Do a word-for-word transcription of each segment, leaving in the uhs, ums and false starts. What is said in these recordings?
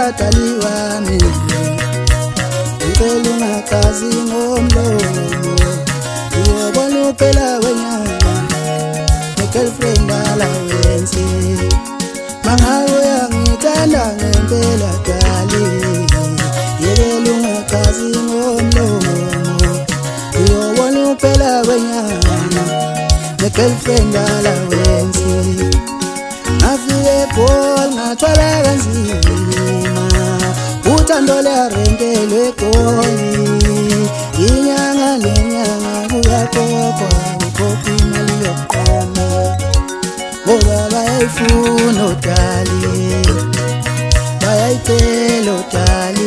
dali wami ngicela ungakazi ngomlomo uyobona uphela wenyanga ne-girlfriend alawenzi mangabe uyangithanda ngempela dali yekela ungakazi ngomlomo uyobona uphela wenyanga ne-girlfriend alawenzi ngafike eGoli ngathwala kanzima uthando lwarentelwe eGoli inyanga nenyanga kuyakhokhwa ukhokha imali yokuqoma ngoba bayayifuna udali bayayicela udali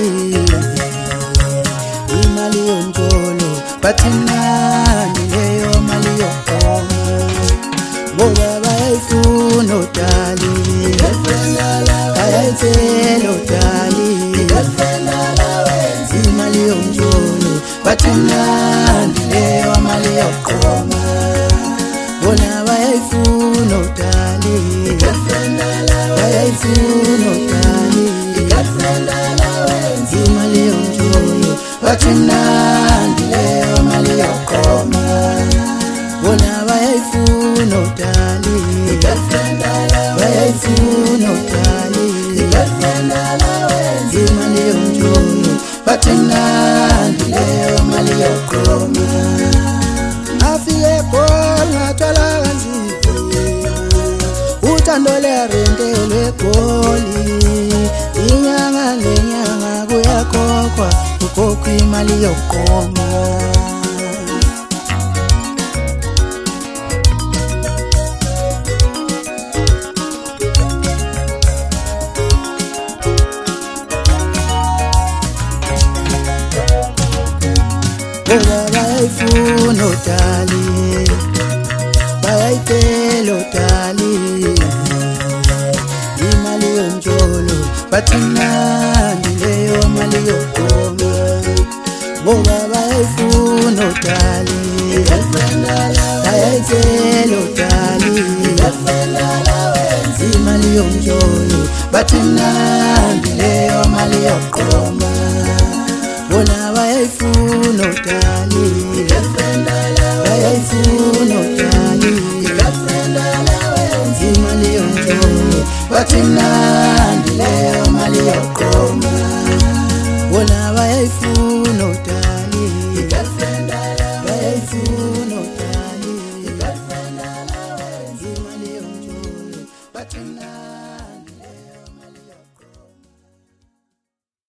imali yomjolo bathi mnandi leyo mali yokuqoma ngoba bayayifuna udali bayayicela udali imali yomjolo bathi mnandi leyo mali yokuqoma bona bayayifuna udali bayayifuna udali imali yomjolo bathi mnandi leyo mali yokuqoma bona bayayifuna udali bayayifuna udali imali yomjolo bathi mnandi leyo mali yokuqoma afike eGoli ngathwala kanzima uthando lwarentelwe eGoli inyanga nenyanga kuyakhokhwa ukhokha imali yokuqoma ngoba bayayifuna udali bayayicela udali imali yomjolo bathi mnandi leyo mali yokuqoma ngoba bayayifuna udali bayayicela udali imali yomjolo bathi mnandi leyo mali yokuqoma